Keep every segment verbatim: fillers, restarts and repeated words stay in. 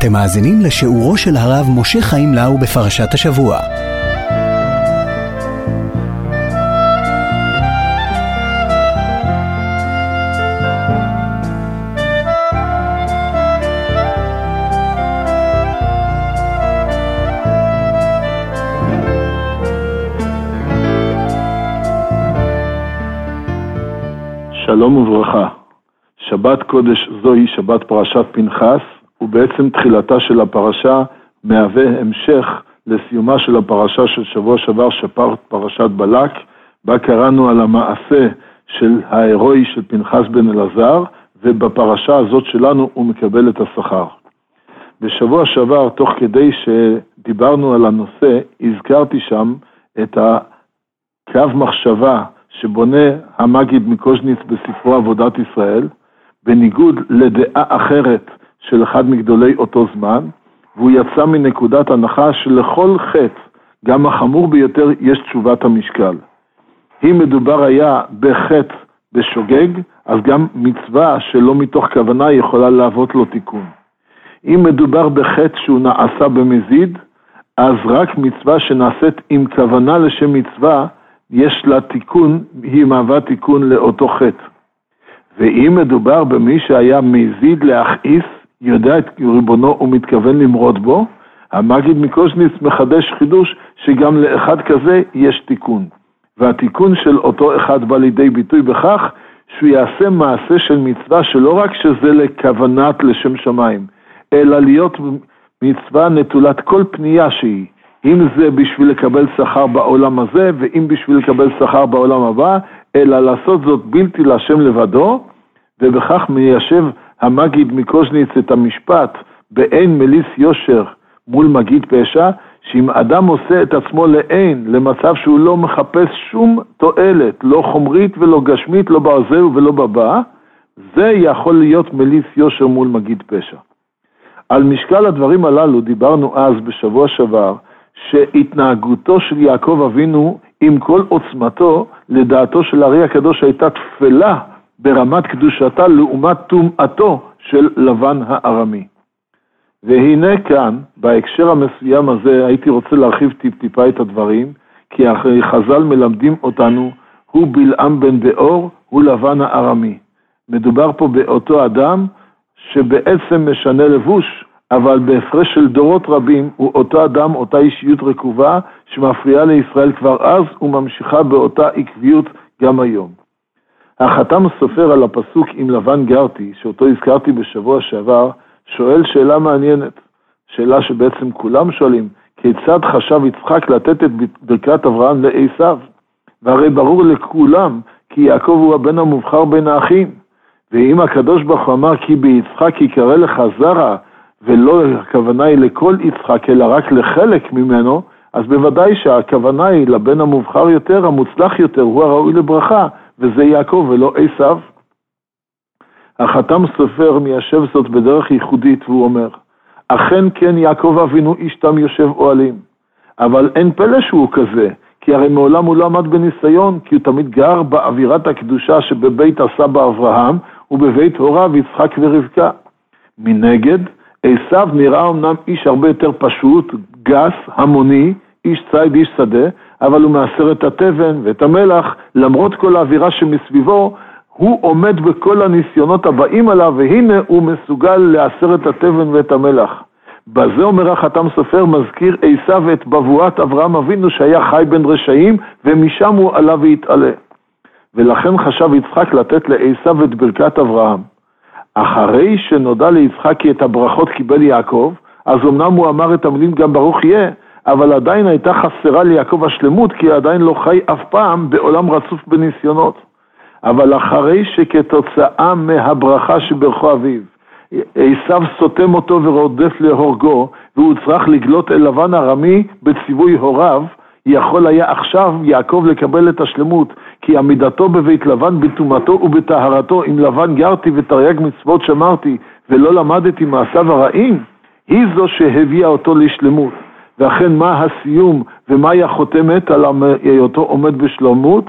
אתם מאזינים לשיעורו של הרב משה חיים לאו בפרשת השבוע. שלום וברכה. שבת קודש זוהי שבת פרשת פנחס, ובעצם תחילתה של הפרשה מהווה המשך לסיומה של הפרשה של שבוע שעבר, שפר פרשת בלק, בה קראנו על המעשה של ההירואי של פנחס בן אלעזר, ובפרשה הזאת שלנו הוא מקבל את השכר. בשבוע שעבר, תוך כדי שדיברנו על הנושא, הזכרתי שם את הקו מחשבה שבונה המגיד מקוז'ניץ בספרו עבודת ישראל, בניגוד לדעה אחרת של אחד מגדולי אותו זמן, והוא יצא מנקודת הנחה שלכל חטא, גם החמור ביותר, יש תשובת המשקל. אם מדובר היה בחטא בשוגג, אז גם מצווה שלא מתוך כוונה יכולה להוות לו תיקון. אם מדובר בחטא שהוא נעשה במזיד, אז רק מצווה שנעשית עם כוונה לשם מצווה, יש לה תיקון, היא מהווה תיקון לאותו חטא. ואם מדובר במי שהיה מזיד להכעיס, יודע את ריבונו ומתכוון למרוד בו, המגיד מקוז'ניץ מחדש חידוש שגם לאחד כזה יש תיקון. והתיקון של אותו אחד בא לידי ביטוי בכך שהוא יעשה מעשה של מצווה שלא רק שזה לכוונת לשם שמיים, אלא להיות מצווה נטולת כל פנייה שהיא. אם זה בשביל לקבל שכר בעולם הזה, ואם בשביל לקבל שכר בעולם הבא, אלא לעשות זאת בלתי להשם לבדו, ובכך מיישב המגיד מקוז'ניץ את המשפט באין מליס יושר מול מגיד פשע, שאם אדם עושה את עצמו לאין, למצב שהוא לא מחפש שום תועלת, לא חומרית ולא גשמית, לא בעזר ולא בבא, זה יכול להיות מליס יושר מול מגיד פשע. על משקל הדברים הללו דיברנו אז בשבוע שעבר, שהתנהגותו של יעקב אבינו עם כל עוצמתו, לדעתו של הארי הקדוש הייתה תפלה ברמת קדושתה לעומת טומאתו של לבן הארמי. והנה כאן, בהקשר המסוים הזה, הייתי רוצה להרחיב טיפ טיפה את הדברים, כי חז"ל מלמדים אותנו, הוא בלעם בן באור, הוא לבן הארמי. מדובר פה באותו אדם שבעצם משנה לבוש, אבל בהפרש של דורות רבים הוא אותו אדם, אותה אישיות רקובה, שמפריעה לישראל כבר אז וממשיכה באותה עקביות גם היום. החתם סופר על הפסוק עם לבן גרתי, שאותו הזכרתי בשבוע שעבר, שואל שאלה מעניינת, שאלה שבעצם כולם שואלים, כיצד חשב יצחק לתת את ברכת אברהם לעשיו? והרי ברור לכולם כי יעקב הוא הבן המובחר בין האחים, ואם הקדוש ברוך הוא אמר כי ביצחק יקרא לך זרע, ולא הכוונה היא לכל יצחק, אלא רק לחלק ממנו, אז בוודאי שהכוונה היא לבן המובחר יותר, המוצלח יותר, הוא הראוי לברכה, וזה יעקב ולא עשיו. החתם סופר מיישב זאת בדרך ייחודית, והוא אומר, אכן כן יעקב אבינו איש תם יושב אוהלים, אבל אין פלא שהוא כזה, כי הרי מעולם הוא לא עמד בניסיון, כי הוא תמיד גר באווירת הקדושה שבבית הסבא אברהם, ובבית הוריו יצחק ורבקה. מנגד, עשיו נראה אמנם איש הרבה יותר פשוט, גס, המוני, איש ציד, איש שדה, אבל הוא מאסר את התבן ואת המלח, למרות כל האווירה שמסביבו, הוא עומד בכל הניסיונות הבאים עליו, והנה הוא מסוגל לאסר את התבן ואת המלח. בזה אומר החתם סופר, מזכיר עשיו את בבואת אברהם אבינו שהיה חי בין רשעים, ומשם הוא עלה והתעלה. ולכן חשב יצחק לתת לעשיו את ברכת אברהם. אחרי שנודע ליצחק כי את הברכות קיבל יעקב, אז אמנם הוא אמר את המילים גם ברוך יהיה, אבל עדיין הייתה חסרה ליעקב השלמות, כי עדיין לא חי אף פעם בעולם רצוף בניסיונות. אבל אחרי שכתוצאה מהברכה שברכו אביו, עשיו סותם אותו ורודף להורגו, והוא צריך לגלות אל לבן ארמי בציווי הוריו, יכול היה עכשיו יעקב לקבל את השלמות, כי עמידתו בבית לבן בתומתו ובטהרתו, עם לבן גרתי ותרי"ג מצוות שמרתי, ולא למדתי מעשיו הרעים, היא זו שהביאה אותו לשלמות. ואכן מה הסיום ומה היא החותמת על היותו עומד בשלמות?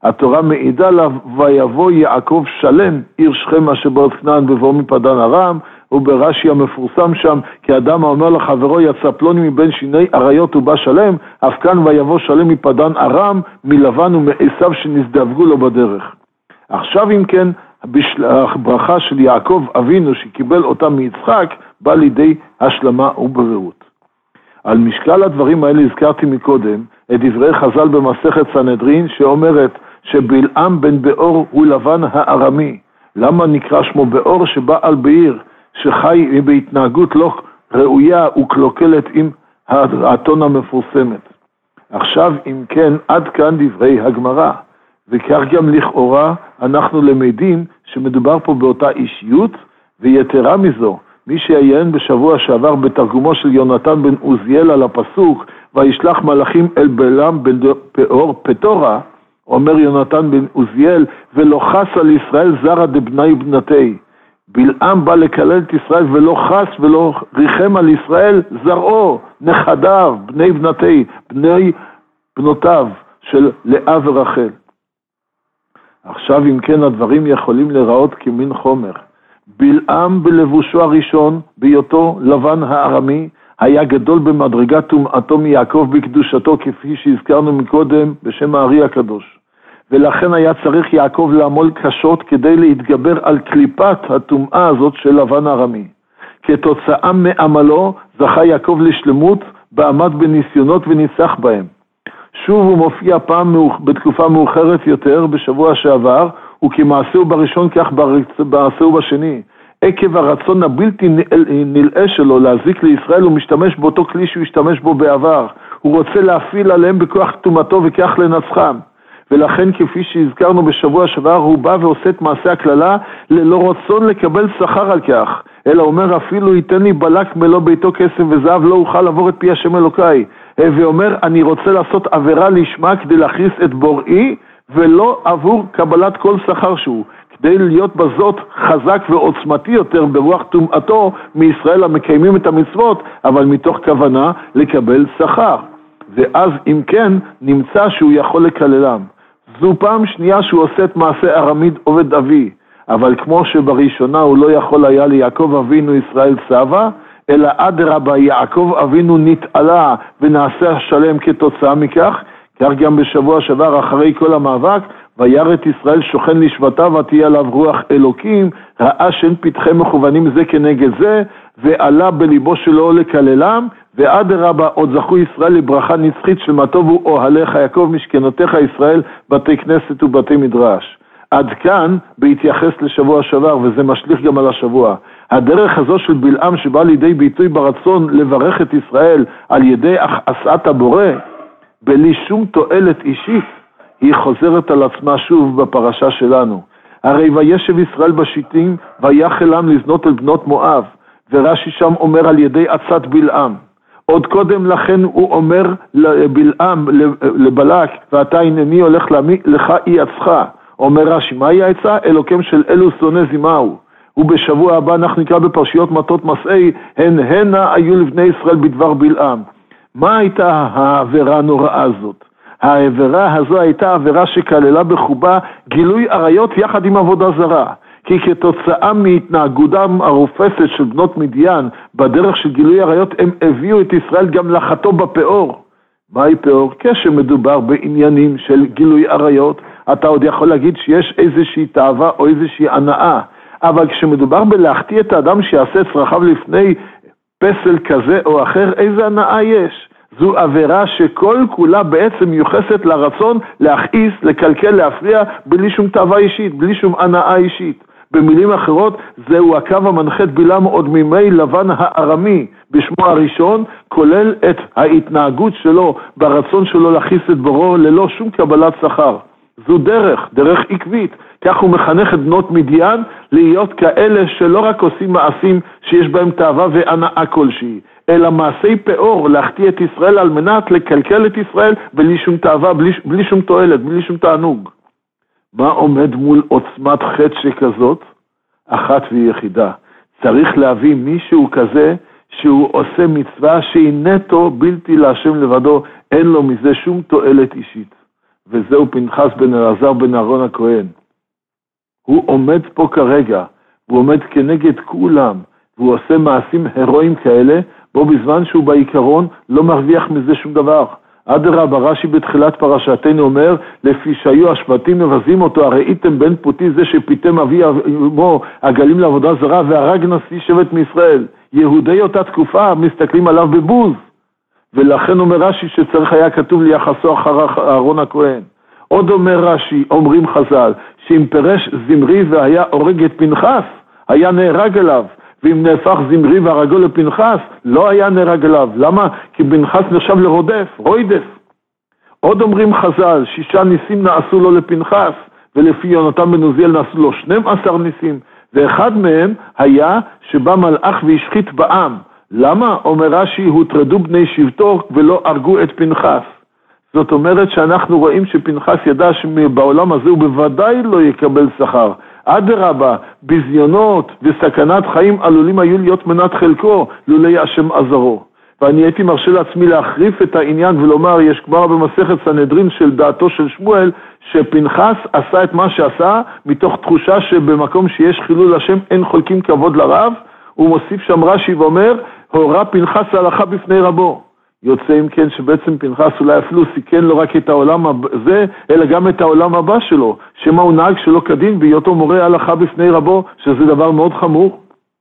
התורה מעידה לה, ויבוא יעקב שלם, עיר שכם אשר בארץ כנען בבואו מפדן ארם, וברש"י המפורסם שם, כי אדם האומר לחברו יצא פלוני מבין שיני אריות ובא שלם, אף כאן ויבוא שלם מפדן ארם, מלבן ומעשיו שנזדווגו לו בדרך. עכשיו אם כן, הברכה של יעקב אבינו שקיבל אותה מיצחק, בא לידי השלמה ובריאות. על משקל הדברים האלה הזכרתי מקודם את דברי חז"ל במסכת סנהדרין שאומרת שבלעם בן באור הוא לבן הארמי. למה נקרא שמו באור? שבא על בעיר, שחי בהתנהגות לא ראויה וקלוקלת עם האתון המפורסמת. עכשיו אם כן עד כאן דברי הגמרא, וכך גם לכאורה אנחנו למדים שמדובר פה באותה אישיות, ויתרה מזו, מי שיעיין בשבוע שעבר בתרגומו של יונתן בן עוזיאל על הפסוק, וישלח מלאכים אל בלעם בן באור פטורה, אומר יונתן בן עוזיאל, ולא חס על ישראל זרע דבני בנתי. בלעם בא לקלל את ישראל ולא חס ולא ריחם על ישראל זרעו, נכדיו, בני בנתי, בני בנותיו של לאה ורחל. עכשיו אם כן הדברים יכולים להיראות כמין חומר. בלעם בלבושו הראשון, בהיותו לבן הארמי, היה גדול במדרגת טומאתו מיעקב בקדושתו, כפי שהזכרנו מקודם בשם הארי הקדוש. ולכן היה צריך יעקב לעמול קשות כדי להתגבר על קליפת הטומאה הזאת של לבן הארמי. כתוצאה מעמלו זכה יעקב לשלמות, בעמד בניסיונות וניצח בהם. שוב הוא מופיע פעם בתקופה מאוחרת יותר בשבוע שעבר, וכמעשהו בראשון כך מעשהו בשני. עקב הרצון הבלתי נלאה שלו להזיק לישראל, הוא משתמש באותו כלי שהוא השתמש בו בעבר. הוא רוצה להפעיל עליהם בכוח תומתו וכך לנצחם. ולכן כפי שהזכרנו בשבוע שעבר, הוא בא ועושה את מעשה הכללה ללא רצון לקבל שכר על כך. אלא אומר אפילו ייתן לי בלק מלוא ביתו כסף וזהב, לא אוכל לעבור את פי השם אלוקיי. ואומר אני רוצה לעשות עבירה לשמה כדי להכניס את בוראי, ולא עבור קבלת כל שכר שהוא, כדי להיות בזאת חזק ועוצמתי יותר ברוח טומאתו מישראל המקיימים את המצוות, אבל מתוך כוונה לקבל שכר. ואז אם כן נמצא שהוא יכול לקללם. זו פעם שנייה שהוא עושה את מעשה ארמיד עובד אבי, אבל כמו שבראשונה הוא לא יכול היה ליעקב אבינו ישראל צבא, אלא אדרבה יעקב אבינו נתעלה ונעשה שלם כתוצאה מכך, כך גם בשבוע שעבר אחרי כל המאבק, וירא את ישראל שוכן לשבטיו ותהיה עליו רוח אלוקים, ראה שאין פתחי מכוונים זה כנגד זה, ועלה בליבו שלו לקללם, ואדרבה עוד זכו ישראל לברכה נצחית של מה טובו אוהליך יעקב משכנותיך ישראל, בתי כנסת ובתי מדרש. עד כאן בהתייחס לשבוע שעבר, וזה משליך גם על השבוע. הדרך הזו של בלעם שבא לידי ביטוי ברצון לברך את ישראל על ידי עשאת הבורא, בלי שום תועלת אישית, היא חוזרת על עצמה שוב בפרשה שלנו. הרי וישב ישראל בשיטים, ויחלם לזנות אל בנות מואב, ורש"י שם אומר על ידי עצת בלעם. עוד קודם לכן הוא אומר לבלעם, לבלק, ואתה הנני הולך לך אי עצך. אומר רש"י, מה היא העצה? אלוקים של אלו שונא זימהו. ובשבוע הבא אנחנו נקרא בפרשיות מטות מסעי, הן הנה היו לבני ישראל בדבר בלעם. מה הייתה העבירה הנוראה הזאת? העבירה הזו הייתה עבירה שכללה בחובה גילוי עריות יחד עם עבודה זרה. כי כתוצאה מהתנהגותם הרופסת של בנות מדיין בדרך של גילוי עריות, הם הביאו את ישראל גם לחתו בפאור. מהי פאור? כשמדובר בעניינים של גילוי עריות, אתה עוד יכול להגיד שיש איזושהי תאווה או איזושהי הנאה. אבל כשמדובר בלהחטיא את האדם שיעשה צרכיו לפני פסל כזה או אחר, איזה הנאה יש? זו עבירה שכל כולה בעצם מיוחסת לרצון להכעיס, לקלקל, להפריע, בלי שום תאווה אישית, בלי שום הנאה אישית. במילים אחרות, זהו הקו המנחה את בלעם עוד מימי לבן הארמי בשמו הראשון, כולל את ההתנהגות שלו ברצון שלו להכעיס את בוראו ללא שום קבלת שכר. זו דרך, דרך עקבית. כך הוא מחנך את בנות מדיין להיות כאלה שלא רק עושים מעשים שיש בהם תאווה והנאה כלשהי, אלא מעשי פאור, להחטיא את ישראל על מנת לקלקל את ישראל בלי שום תאווה, בלי, בלי שום תועלת, בלי שום תענוג. מה עומד מול עוצמת חטא שכזאת? אחת ויחידה. צריך להביא מישהו כזה שהוא עושה מצווה שהיא נטו בלתי להשם לבדו, אין לו מזה שום תועלת אישית. וזהו פנחס בן אלעזר בן אהרון הכהן. הוא עומד פה כרגע, והוא עומד כנגד כולם, והוא עושה מעשים הרואיים כאלה, בו בזמן שהוא בעיקרון לא מרוויח מזה שום דבר. אדרבה, רש"י בתחילת פרשתנו אומר, לפי שהיו השבטים מבזים אותו, הרי איתם בן פוטי זה שפיתם אבי אמו הגלים לעבודה זרה, והרג נשיא שבט מישראל. יהודי אותה תקופה מסתכלים עליו בבוז, ולכן אומר רש"י שצריך היה כתוב ליחסו אחר אהרון הכהן. עוד אומר רש"י, אומרים חז"ל, שאם פרש זמרי והיה הורג את פנחס, היה נהרג אליו, ואם נהפך זמרי והרגו לפנחס, לא היה נהרג אליו. למה? כי פנחס נחשב לרודף, רוידף. עוד אומרים חז"ל, שישה ניסים נעשו לו לפנחס, ולפי יונתן בן עוזיאל נעשו לו שנים עשר ניסים, ואחד מהם היה שבא מלאך והשחית בעם. למה? אומר רש"י, הוטרדו בני שבטו ולא הרגו את פנחס. זאת אומרת שאנחנו רואים שפנחס ידע שבעולם הזה הוא בוודאי לא יקבל שכר. אדרבה, בזיונות וסכנת חיים עלולים היו להיות מנת חלקו, לולי השם עזרו. ואני הייתי מרשה לעצמי להחריף את העניין ולומר, יש כבר במסכת סנהדרין של דעתו של שמואל, שפנחס עשה את מה שעשה, מתוך תחושה שבמקום שיש חילול השם אין חולקים כבוד לרב, הוא מוסיף שם רש"י ואומר, הורה פנחס ההלכה בפני רבו. יוצא אם כן שבעצם פנחס אולי אפילו סיכן לא רק את העולם הזה, אלא גם את העולם הבא שלו, שמה הוא נהג שלא כדין בהיותו מורה הלכה בפני רבו, שזה דבר מאוד חמור.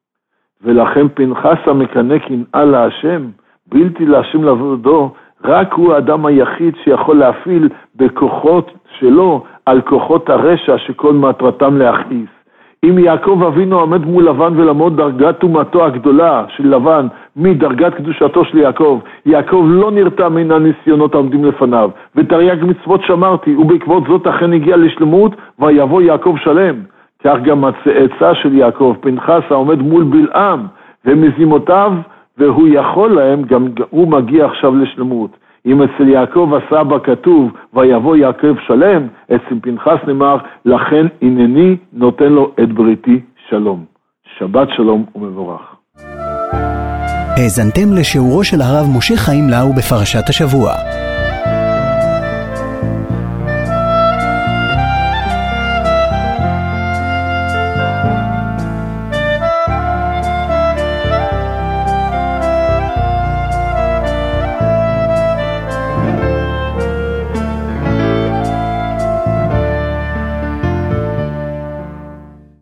ולכן פנחס המקנא קנאה להשם, בלתי להשם לעבודו, רק הוא האדם היחיד שיכול להפעיל בכוחות שלו על כוחות הרשע שכל מטרתם להכעיס. אם יעקב אבינו עומד מול לבן ולמוד דרגת תומתו הגדולה של לבן מדרגת קדושתו של יעקב, יעקב לא נרתע מן הניסיונות העומדים לפניו, ותרי"ג מצוות שמרתי, ובעקבות זאת אכן הגיע לשלמות, ויבוא יעקב שלם. כך גם הצאצא של יעקב, פנחס העומד מול בלעם ומזימותיו, והוא יכול להם, גם הוא מגיע עכשיו לשלמות. אם אצל יעקב הסבא כתוב, ויבוא יעקב שלם, אצל פנחס נאמר, לכן הנני נותן לו את בריתי שלום. שבת שלום ומבורך. האזנתם לשיעורו של הרב משה חיים לאו בפרשת השבוע.